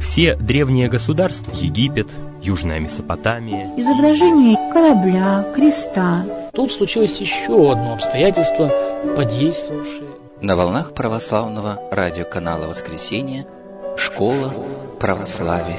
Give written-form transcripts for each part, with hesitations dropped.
Все древние государства, Египет, Южная Месопотамия, изображение корабля, креста. Тут случилось еще одно обстоятельство, подействовавшее. На волнах православного радиоканала «Воскресенье» «Школа православия».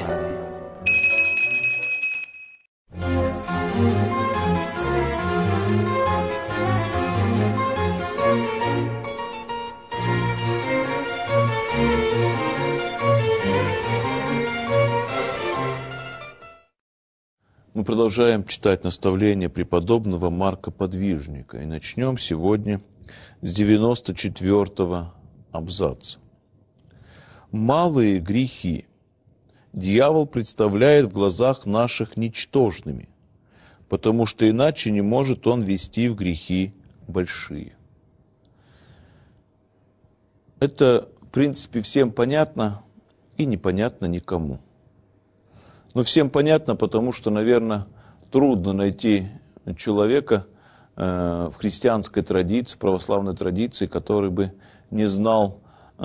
Мы продолжаем читать наставления преподобного Марка Подвижника. И начнем сегодня с 94-го абзаца. Малые грехи дьявол представляет в глазах наших ничтожными, потому что иначе не может он вести в грехи большие. Это, в принципе, всем понятно и непонятно никому. Но всем понятно, потому что, наверное, трудно найти человека в христианской традиции, православной традиции, который бы не знал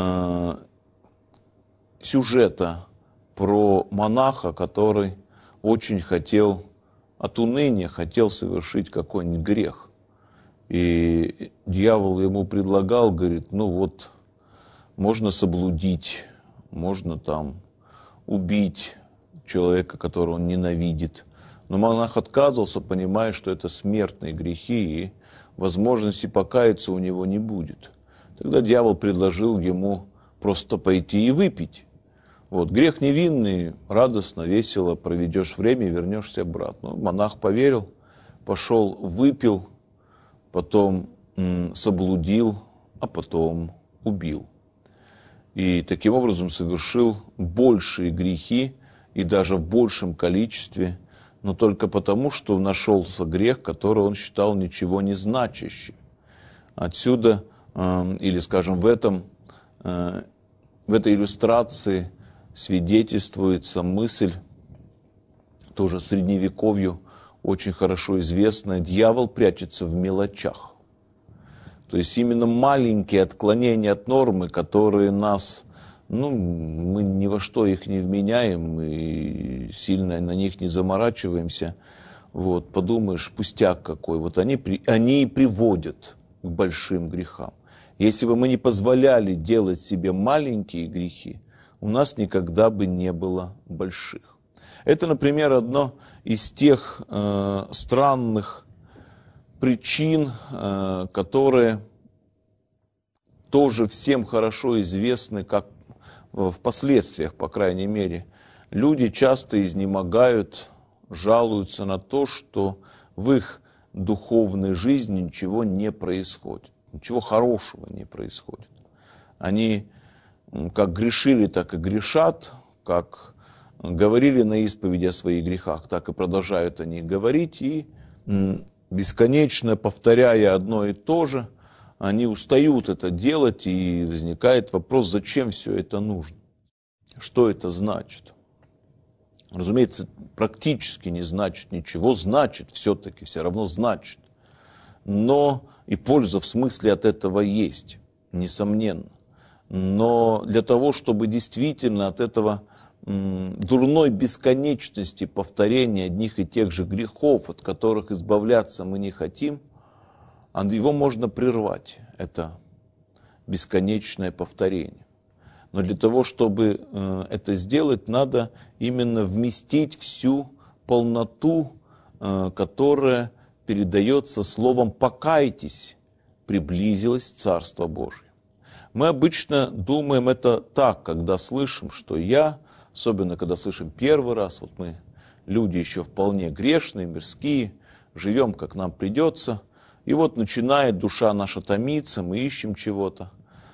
сюжета про монаха, который очень хотел, от уныния хотел совершить какой-нибудь грех. И дьявол ему предлагал, говорит, ну вот, можно соблудить, можно там убить человека, которого он ненавидит. Но монах отказывался, понимая, что это смертные грехи, и возможности покаяться у него не будет. Тогда дьявол предложил ему просто пойти и выпить. Вот, грех невинный, радостно, весело проведешь время и вернешься обратно. Монах поверил, пошел, выпил, потом соблудил, а потом убил. И таким образом совершил большие грехи, и даже в большем количестве, но только потому, что нашелся грех, который он считал ничего не значащим. Отсюда, или, скажем, в этой иллюстрации свидетельствуется мысль, тоже средневековью очень хорошо известная, дьявол прячется в мелочах. То есть именно маленькие отклонения от нормы, которые нас... мы ни во что их не вменяем и сильно на них не заморачиваемся. Вот, подумаешь, пустяк какой. Вот они и приводят к большим грехам. Если бы мы не позволяли делать себе маленькие грехи, у нас никогда бы не было больших. Это, например, одно из тех странных причин, которые тоже всем хорошо известны, как в последствиях, по крайней мере. Люди часто изнемогают, жалуются на то, что в их духовной жизни ничего не происходит. Ничего хорошего не происходит. Они как грешили, так и грешат, как говорили на исповеди о своих грехах, так и продолжают они говорить, и бесконечно повторяя одно и то же, они устают это делать, и возникает вопрос, зачем все это нужно? Что это значит? Разумеется, практически не значит ничего, значит все-таки, все равно значит. Но и польза в смысле от этого есть, несомненно. Но для того, чтобы действительно от этого дурной бесконечности повторения одних и тех же грехов, от которых избавляться мы не хотим, его можно прервать, это бесконечное повторение. Но для того, чтобы это сделать, надо именно вместить всю полноту, которая передается словом «покайтесь», приблизилось Царство Божие. Мы обычно думаем это так, когда слышим, что особенно когда слышим первый раз, вот мы, люди еще вполне грешные, мирские, живем, как нам придется, и вот начинает душа наша томиться, мы ищем чего-то,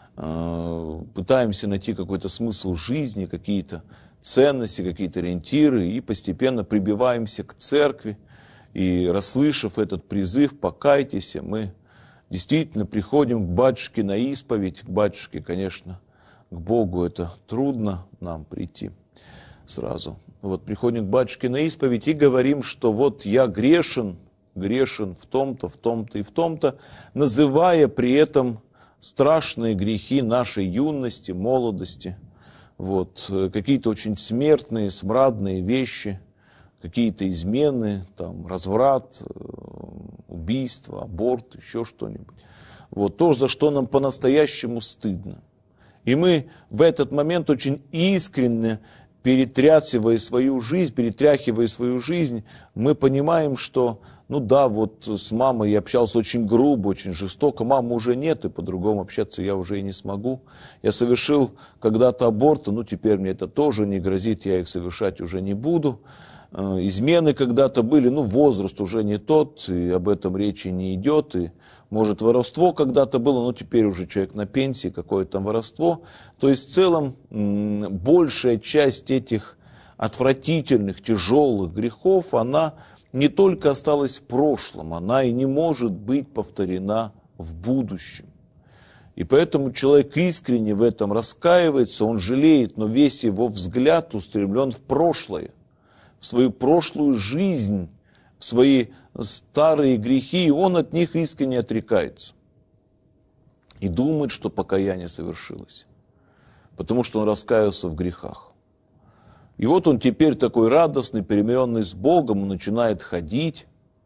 пытаемся найти какой-то смысл жизни, какие-то ценности, какие-то ориентиры, и постепенно прибиваемся к церкви, и расслышав этот призыв «покайтесь», мы действительно приходим к батюшке на исповедь, к батюшке, конечно, к Богу это трудно нам прийти сразу. Вот приходим к батюшке на исповедь и говорим, что вот я грешен в том-то, в том-то и в том-то, называя при этом страшные грехи нашей юности, молодости, Вот, какие-то очень смертные, смрадные вещи, какие-то измены, там, разврат, убийство, аборт, еще что-нибудь. Вот, то, за что нам по-настоящему стыдно. И мы в этот момент очень искренне, перетряхивая свою жизнь, мы понимаем, что, ну да, вот с мамой я общался очень грубо, очень жестоко, мамы уже нет, и по-другому общаться я уже и не смогу. Я совершил когда-то аборт, ну теперь мне это тоже не грозит, я их совершать уже не буду. Измены когда-то были, ну возраст уже не тот, и об этом речи не идет, и может воровство когда-то было, но теперь уже человек на пенсии, какое там воровство. То есть в целом большая часть этих отвратительных, тяжелых грехов, она не только осталась в прошлом, она и не может быть повторена в будущем. И поэтому человек искренне в этом раскаивается, он жалеет, но весь его взгляд устремлен в прошлое, в свою прошлую жизнь, в свои старые грехи, и он от них искренне отрекается. И думает, что покаяние совершилось, потому что он раскаялся в грехах. И вот он теперь такой радостный, перемиренный с Богом, он начинает ходить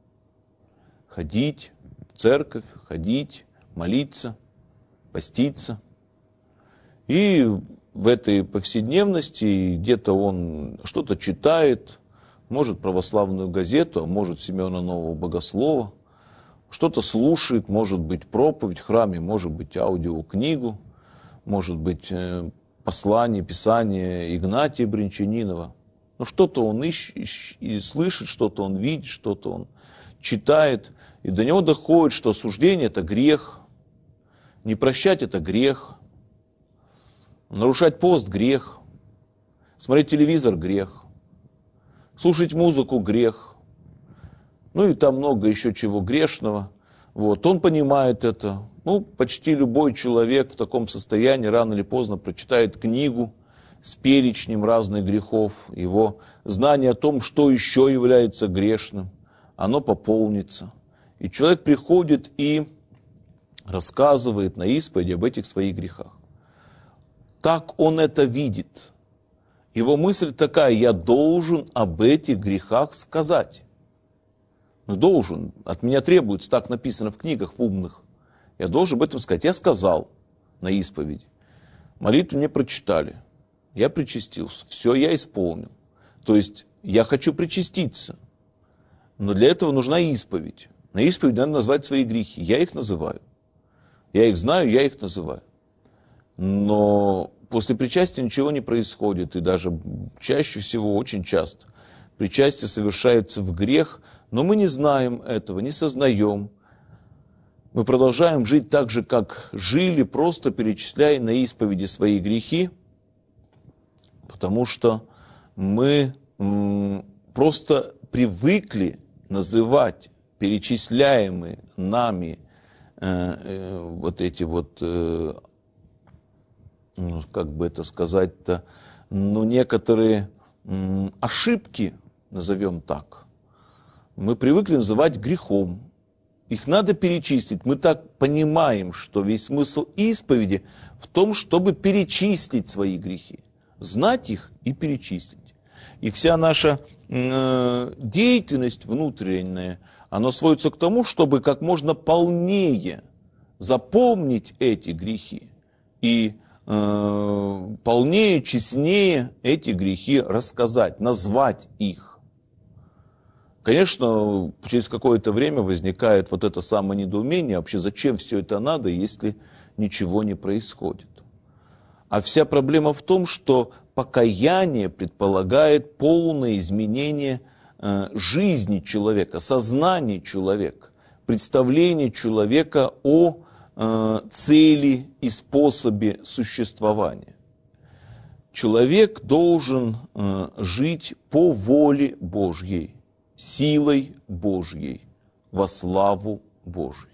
в церковь, ходить, молиться, поститься. И в этой повседневности где-то он что-то читает, может православную газету, а может Симеона Нового Богослова, что-то слушает, может быть проповедь в храме, может быть аудиокнигу, может быть послание, писание Игнатия Брянчанинова. Но что-то он и слышит, что-то он видит, что-то он читает, и до него доходит, что осуждение – это грех, не прощать – это грех, нарушать пост – грех, смотреть телевизор – грех, слушать музыку – грех, ну и там много еще чего грешного. Вот, он понимает это. Ну, почти любой человек в таком состоянии рано или поздно прочитает книгу с перечнем разных грехов. Его знание о том, что еще является грешным, оно пополнится. И человек приходит и рассказывает на исповеди об этих своих грехах. Так он это видит. Его мысль такая: я должен об этих грехах сказать. Ну, должен. От меня требуется, так написано в книгах, в умных. Я должен об этом сказать. Я сказал на исповеди. Молитву мне прочитали. Я причастился. Все, я исполнил. То есть, я хочу причаститься. Но для этого нужна исповедь. На исповедь надо назвать свои грехи. Я их называю. Я их знаю, я их называю. Но после причастия ничего не происходит. И даже чаще всего, очень часто, причастие совершается в грех, но мы не знаем этого, не сознаем. Мы продолжаем жить так же, как жили, просто перечисляя на исповеди свои грехи, потому что мы просто привыкли называть перечисляемые нами вот эти вот, как бы это сказать-то, ну, некоторые ошибки, назовем так, мы привыкли называть грехом. Их надо перечислить. Мы так понимаем, что весь смысл исповеди в том, чтобы перечислить свои грехи. Знать их и перечислить. И вся наша деятельность внутренняя, она сводится к тому, чтобы как можно полнее запомнить эти грехи. И полнее, честнее эти грехи рассказать, назвать их. Конечно, через какое-то время возникает вот это самое недоумение, вообще зачем все это надо, если ничего не происходит. А вся проблема в том, что покаяние предполагает полное изменение жизни человека, сознания человека, представление человека о цели и способе существования. Человек должен жить по воле Божьей, силой Божьей, во славу Божью.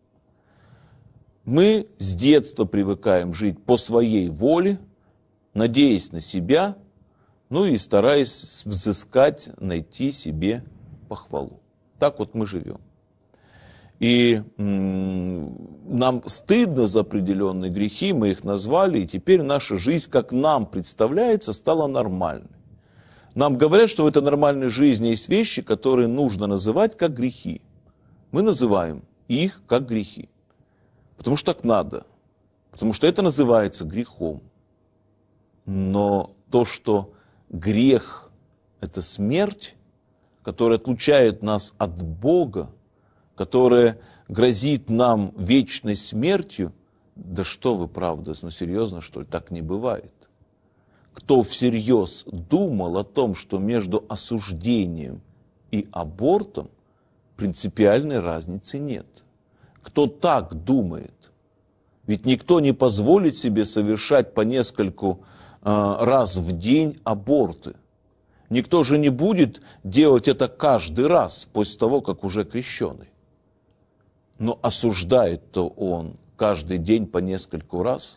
Мы с детства привыкаем жить по своей воле, надеясь на себя, ну и стараясь взыскать, найти себе похвалу. Так вот мы живем. И нам стыдно за определенные грехи, мы их назвали, и теперь наша жизнь, как нам представляется, стала нормальной. Нам говорят, что в этой нормальной жизни есть вещи, которые нужно называть как грехи. Мы называем их как грехи, потому что так надо, потому что это называется грехом. Но то, что грех – это смерть, которая отлучает нас от Бога, которая грозит нам вечной смертью, да что вы, правда, ну серьезно, что ли, так не бывает. Кто всерьез думал о том, что между осуждением и абортом принципиальной разницы нет? Кто так думает? Ведь никто не позволит себе совершать по нескольку раз в день аборты. Никто же не будет делать это каждый раз после того, как уже крещеный. Но осуждает-то он каждый день по нескольку раз.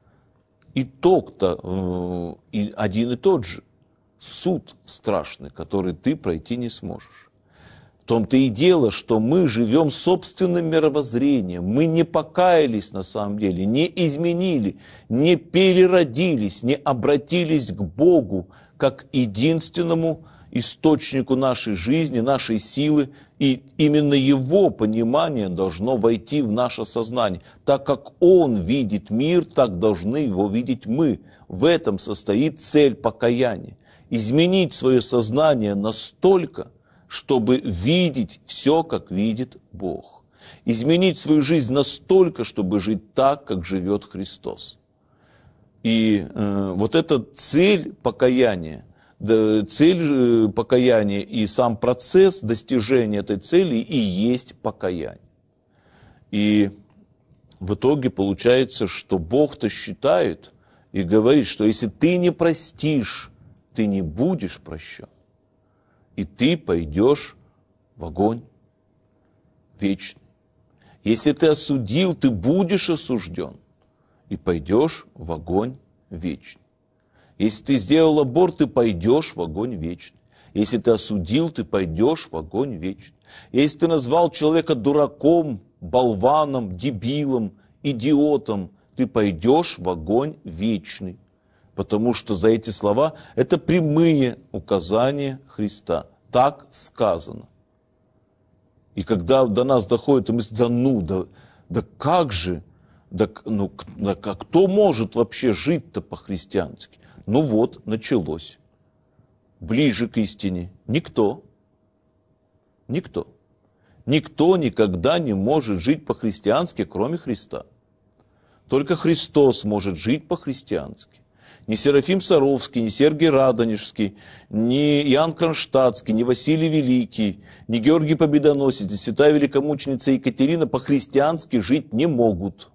Итог-то один и тот же. Суд страшный, который ты пройти не сможешь. В том-то и дело, что мы живем собственным мировоззрением. Мы не покаялись на самом деле, не изменили, не переродились, не обратились к Богу как единственному источнику нашей жизни, нашей силы. И именно Его понимание должно войти в наше сознание. Так как Он видит мир, так должны его видеть мы. В этом состоит цель покаяния. Изменить свое сознание настолько, чтобы видеть все, как видит Бог. Изменить свою жизнь настолько, чтобы жить так, как живет Христос. И вот эта цель покаяния, цель покаяния и сам процесс достижения этой цели и есть покаяние. И в итоге получается, что Бог-то считает и говорит, что если ты не простишь, ты не будешь прощен. И ты пойдешь в огонь вечный. Если ты осудил, ты будешь осужден. И пойдешь в огонь вечный. Если ты сделал аборт, ты пойдешь в огонь вечный. Если ты осудил, ты пойдешь в огонь вечный. Если ты назвал человека дураком, болваном, дебилом, идиотом, ты пойдешь в огонь вечный. Потому что за эти слова это прямые указания Христа. Так сказано. И когда до нас доходит мысль, да как же, кто может вообще жить-то по-христиански? Ну вот, началось. Ближе к истине никто. Никто. Никто никогда не может жить по-христиански, кроме Христа. Только Христос может жить по-христиански. Ни Серафим Саровский, ни Сергий Радонежский, ни Иоанн Кронштадтский, ни Василий Великий, ни Георгий Победоносец, ни святая великомученица Екатерина по-христиански жить не могут.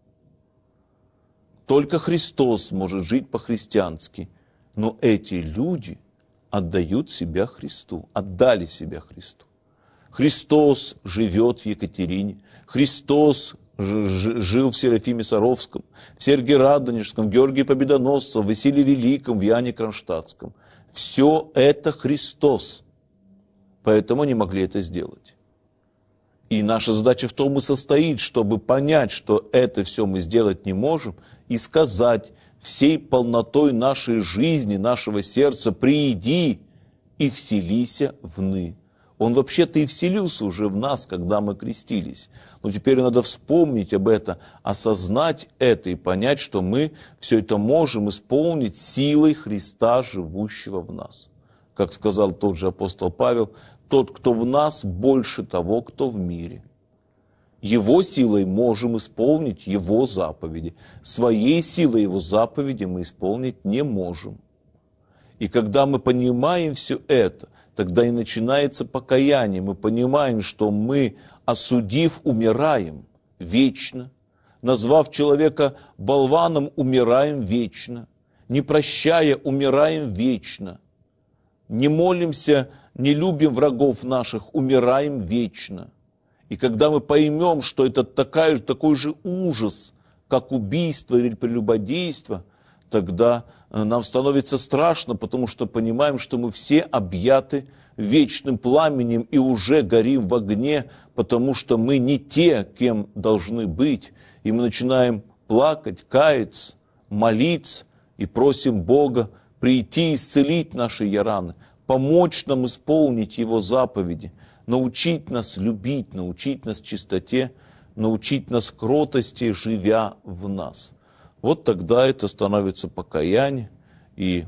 Только Христос может жить по-христиански. Но эти люди отдают себя Христу, отдали себя Христу. Христос живет в Екатерине, Христос жил в Серафиме Саровском, в Сергии Радонежском, в Георгии Победоносцем, в Василии Великом, в Иоанне Кронштадтском. Все это Христос. Поэтому они могли это сделать. И наша задача в том и состоит, чтобы понять, что это все мы сделать не можем, и сказать всей полнотой нашей жизни, нашего сердца: прииди и вселися вны. Он вообще-то и вселился уже в нас, когда мы крестились. Но теперь надо вспомнить об этом, осознать это и понять, что мы все это можем исполнить силой Христа, живущего в нас. Как сказал тот же апостол Павел, тот, кто в нас, больше того, кто в мире. Его силой можем исполнить Его заповеди. Своей силой Его заповеди мы исполнить не можем. И когда мы понимаем все это, тогда и начинается покаяние. Мы понимаем, что мы, осудив, умираем вечно. Назвав человека болваном, умираем вечно. Не прощая, умираем вечно. Не молимся, не любим врагов наших, умираем вечно. И когда мы поймем, что это такой же ужас, как убийство или прелюбодейство, тогда нам становится страшно, потому что понимаем, что мы все объяты вечным пламенем и уже горим в огне, потому что мы не те, кем должны быть. И мы начинаем плакать, каяться, молиться и просим Бога прийти исцелить наши раны, помочь нам исполнить Его заповеди, научить нас любить, научить нас чистоте, научить нас кротости, живя в нас. Вот тогда это становится покаяние, и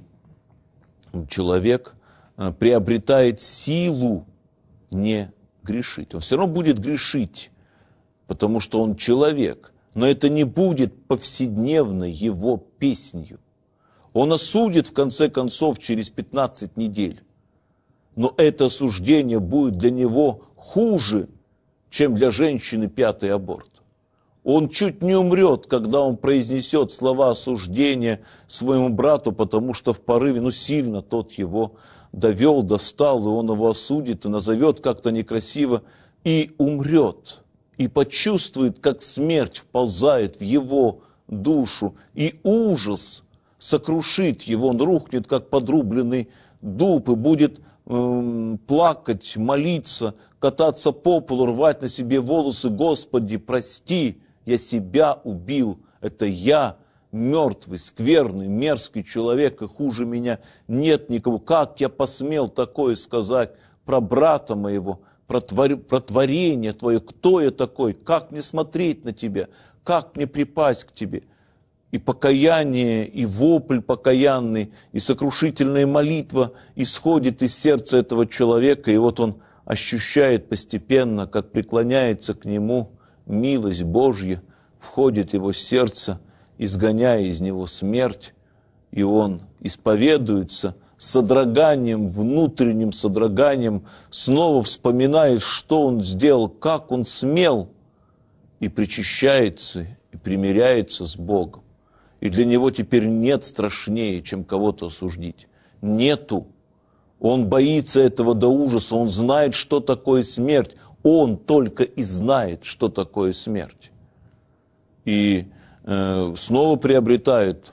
человек приобретает силу не грешить. Он все равно будет грешить, потому что он человек, но это не будет повседневной его песнью. Он осудит, в конце концов, через 15 недель. Но это осуждение будет для него хуже, чем для женщины 5-й аборт. Он чуть не умрет, когда он произнесет слова осуждения своему брату, потому что в порыве, сильно тот его довел, достал, и он его осудит, и назовет как-то некрасиво, и умрет, и почувствует, как смерть вползает в его душу, и ужас сокрушит его, он рухнет, как подрубленный дуб, и будет плакать, молиться, кататься по полу, рвать на себе волосы: «Господи, прости, я себя убил, это я, мертвый, скверный, мерзкий человек, и хуже меня нет никого. Как я посмел такое сказать про брата моего, про творение твое, кто я такой, как мне смотреть на тебя, как мне припасть к тебе?» И покаяние, и вопль покаянный, и сокрушительная молитва исходит из сердца этого человека, и вот он ощущает постепенно, как преклоняется к нему милость Божья, входит в его сердце, изгоняя из него смерть, и он исповедуется с содроганием, внутренним содроганием, снова вспоминает, что он сделал, как он смел, и причащается, и примиряется с Богом. И для него теперь нет страшнее, чем кого-то осудить. Нету. Он боится этого до ужаса, он знает, что такое смерть. Он только и знает, что такое смерть. И снова приобретает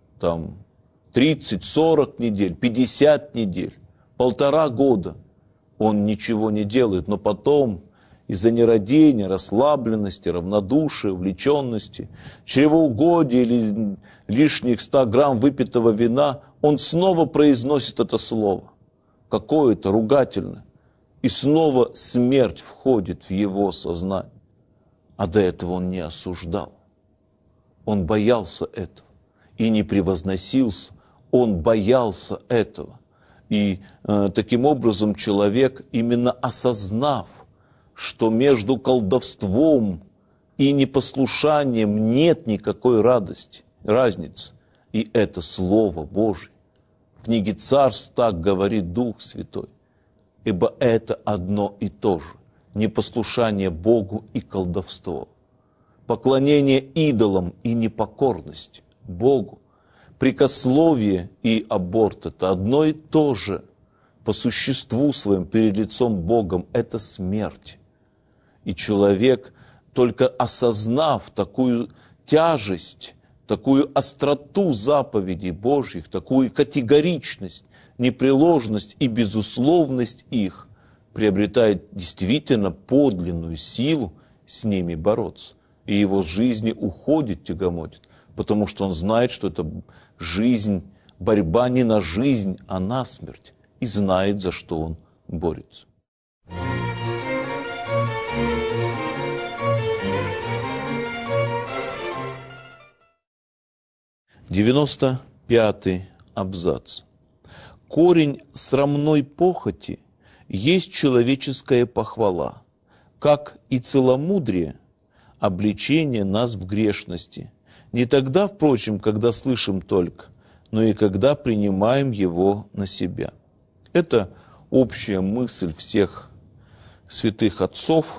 30, 40 недель, 50 недель, 1,5 года. Он ничего не делает, но потом из-за нерадения, расслабленности, равнодушия, увлеченности, чревоугодия или лишних 100 грамм выпитого вина, он снова произносит это слово, какое-то ругательное, и снова смерть входит в его сознание. А до этого он не осуждал. Он боялся этого и не превозносился, он боялся этого. И таким образом человек, именно осознав, что между колдовством и непослушанием нет никакой разницы, и это Слово Божие. В книге Царств так говорит Дух Святой, ибо это одно и то же, непослушание Богу и колдовство, поклонение идолам и непокорность Богу, прикословие и аборт – это одно и то же, по существу своим перед лицом Богом – это смерть. И человек, только осознав такую тяжесть, такую остроту заповедей Божьих, такую категоричность, непреложность и безусловность их, приобретает действительно подлинную силу с ними бороться. И его с жизни уходит, тягомотит, потому что он знает, что это жизнь, борьба не на жизнь, а на смерть, и знает, за что он борется. Девяносто 95-й абзац. Корень срамной похоти есть человеческая похвала, как и целомудрие, обличение нас в грешности. Не тогда, впрочем, когда слышим только, но и когда принимаем его на себя. Это общая мысль всех святых отцов.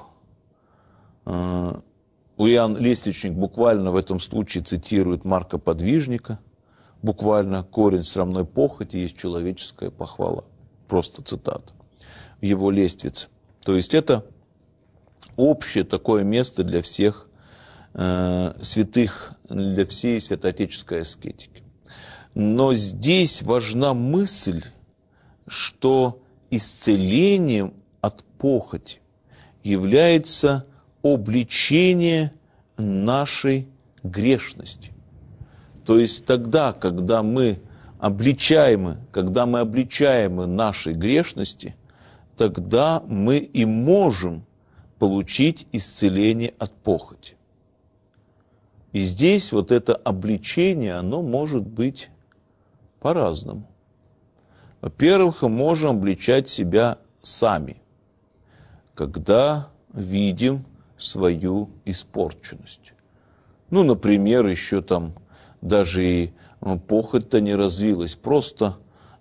Иоанн Лествичник буквально в этом случае цитирует Марка Подвижника. Буквально корень срамной похоти есть человеческая похвала. Просто цитата. В его лествице. То есть это общее такое место для всех святых, для всей святоотеческой аскетики. Но здесь важна мысль, что исцелением от похоти является обличение нашей грешности. То есть тогда, когда мы обличаемы нашей грешности, тогда мы и можем получить исцеление от похоти. И здесь вот это обличение, оно может быть по-разному. Во-первых, мы можем обличать себя сами, когда видим свою испорченность. Ну, например, еще там даже и похоть-то не развилась, просто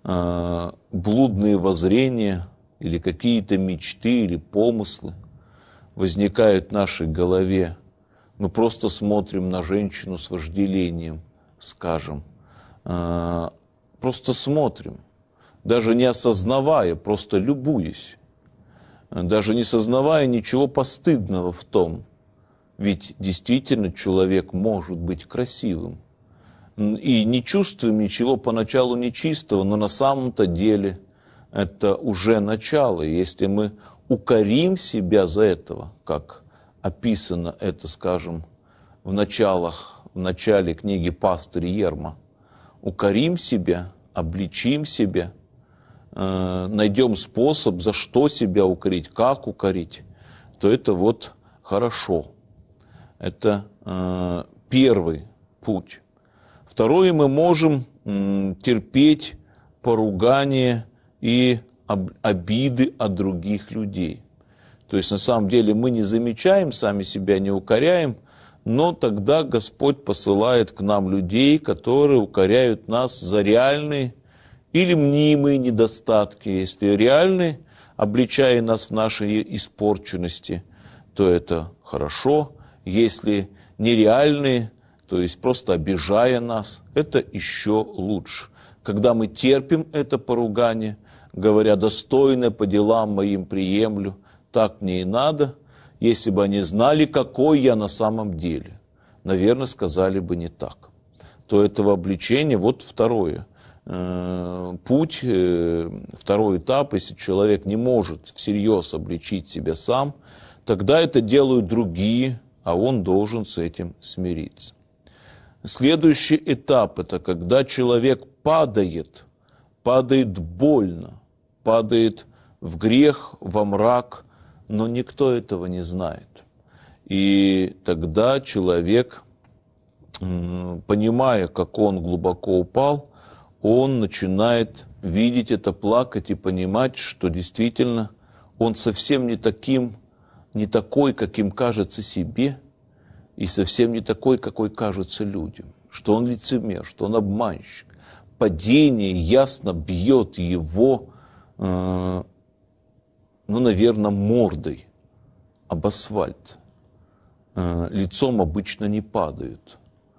блудные воззрения или какие-то мечты или помыслы возникают в нашей голове. Мы просто смотрим на женщину с вожделением, скажем, просто смотрим, даже не осознавая, просто любуясь, даже не сознавая ничего постыдного в том, ведь действительно человек может быть красивым. И не чувствуем ничего поначалу нечистого, но на самом-то деле это уже начало. Если мы укорим себя за этого, как описано это, скажем, в начале книги «Пастырь Ерма», укорим себя, обличим себя, найдем способ, за что себя укорить, как укорить, то это вот хорошо. Это первый путь. Второе, мы можем терпеть поругание и обиды от других людей. То есть на самом деле мы не замечаем, сами себя не укоряем, но тогда Господь посылает к нам людей, которые укоряют нас за реальные или мнимые недостатки. Если реальные, обличая нас в нашей испорченности, то это хорошо. Если нереальные, то есть просто обижая нас, это еще лучше. Когда мы терпим это поругание, говоря, достойно по делам моим приемлю, так мне и надо, если бы они знали, какой я на самом деле, наверное, сказали бы не так. То этого обличения, вот второе. Путь, второй этап, если человек не может всерьез обличить себя сам, тогда это делают другие, а он должен с этим смириться. Следующий этап – это когда человек падает больно, падает в грех, во мрак, но никто этого не знает. И тогда человек, понимая, как он глубоко упал, он начинает видеть это, плакать и понимать, что действительно он совсем не такой, каким кажется себе, и совсем не такой, какой кажется людям, что он лицемер, что он обманщик. Падение ясно бьет его, наверное, мордой об асфальт. Лицом обычно не падают.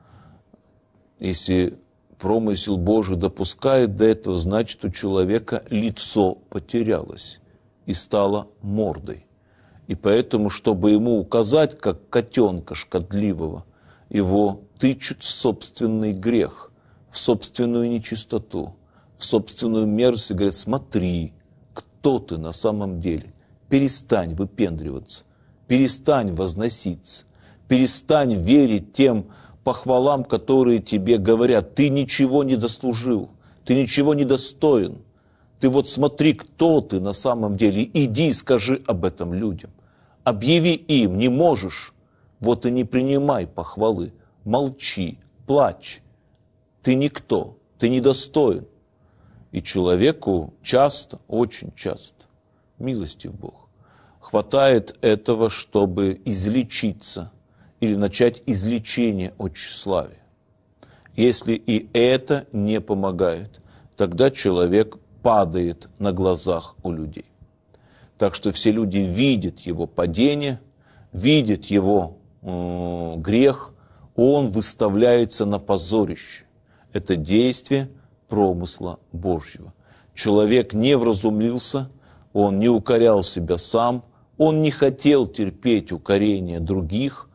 Если промысел Божий допускает до этого, значит, у человека лицо потерялось и стало мордой. И поэтому, чтобы ему указать, как котенка шкодливого, его тычут в собственный грех, в собственную нечистоту, в собственную мерзость и говорят: смотри, кто ты на самом деле, перестань выпендриваться, перестань возноситься, перестань верить тем похвалам, которые тебе говорят, ты ничего не заслужил, ты ничего не достоин. Ты вот смотри, кто ты на самом деле, иди и скажи об этом людям. Объяви им, не можешь, вот и не принимай похвалы, молчи, плачь. Ты никто, ты недостоин. И человеку часто, очень часто, милостив Бог, хватает этого, чтобы излечиться или начать излечение от тщеславия. Если и это не помогает, тогда человек падает на глазах у людей. Так что все люди видят его падение, видят его грех, он выставляется на позорище. Это действие промысла Божьего. Человек не вразумился, он не укорял себя сам, он не хотел терпеть укорение других,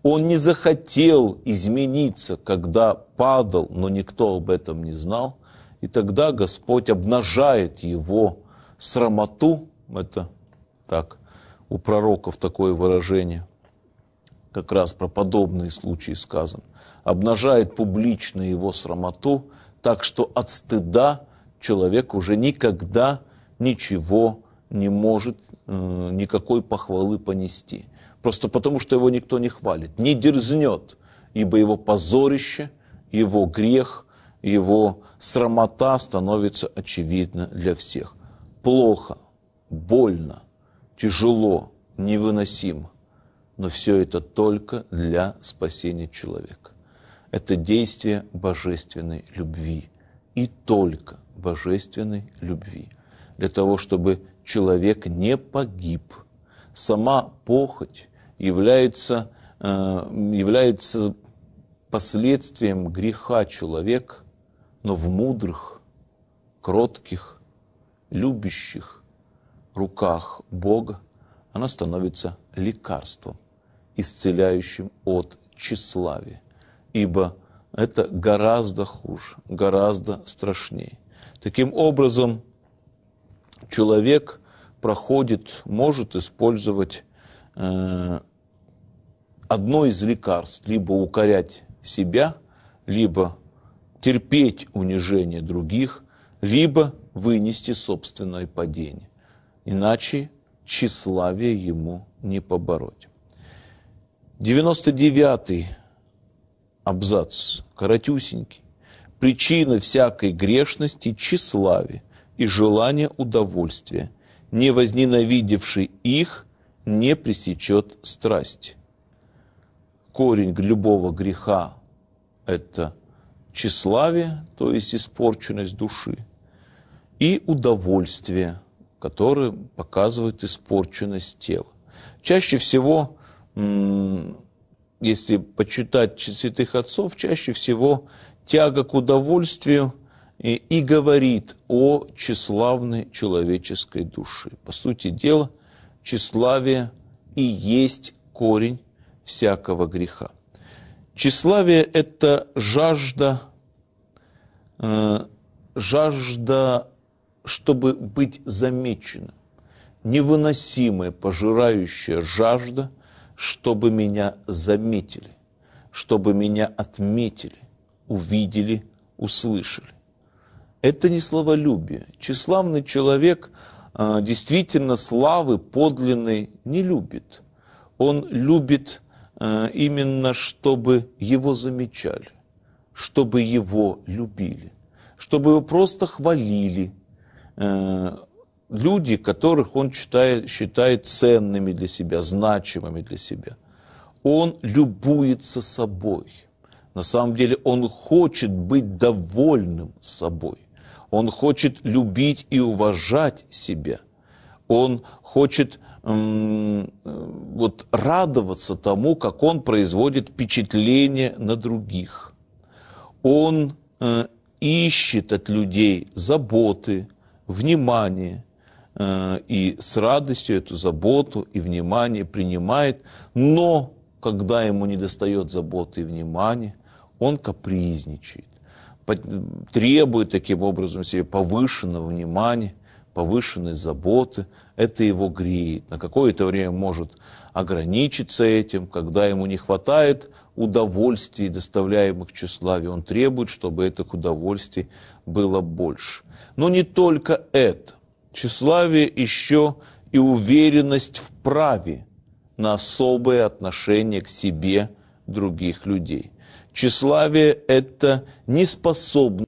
Он не захотел измениться, когда падал, но никто об этом не знал. И тогда Господь обнажает его срамоту, это так, у пророков такое выражение, как раз про подобные случаи сказано, обнажает публично его срамоту, так что от стыда человек уже никогда ничего не может, никакой похвалы понести. Просто потому, что его никто не хвалит, не дерзнет, ибо его позорище, его грех, его срамота становится очевидна для всех. Плохо, больно, тяжело, невыносимо. Но все это только для спасения человека. Это действие божественной любви. И только божественной любви. Для того, чтобы человек не погиб. Сама похоть является последствием греха человека, но в мудрых, кротких, любящих руках Бога она становится лекарством, исцеляющим от тщеславия. Ибо это гораздо хуже, гораздо страшнее. Таким образом, человек может использовать одно из лекарств, либо укорять себя, либо терпеть унижение других, либо вынести собственное падение. Иначе тщеславие ему не побороть. 99-й абзац, коротюсенький. Причина всякой грешности – тщеславие и желание удовольствия. Не возненавидевший их не пресечет страсть. Корень любого греха – это тщеславие, то есть испорченность души, и удовольствие, которое показывает испорченность тела. Чаще всего, если почитать святых отцов, чаще всего тяга к удовольствию и говорит о тщеславной человеческой душе. По сути дела, тщеславие и есть корень всякого греха. Тщеславие – это жажда, чтобы быть замеченным. Невыносимая, пожирающая жажда, чтобы меня заметили, чтобы меня отметили, увидели, услышали. Это не славолюбие. Тщеславный человек действительно славы подлинной не любит. Он любит именно, чтобы его замечали, чтобы его любили, чтобы его просто хвалили. Люди, которых он считает ценными для себя, значимыми для себя. Он любуется собой. На самом деле он хочет быть довольным собой. Он хочет любить и уважать себя. Он хочет радоваться тому, как он производит впечатление на других. Он ищет от людей заботы, внимание, и с радостью эту заботу и внимание принимает, но когда ему недостает заботы и внимания, он капризничает, требует таким образом себе повышенного внимания, повышенной заботы. Это его греет. На какое-то время может ограничиться этим, когда ему не хватает удовольствий, доставляемых тщеславию, он требует, чтобы этих удовольствий было больше. Но не только это. Тщеславие еще и уверенность в праве на особое отношение к себе других людей. Тщеславие – это неспособность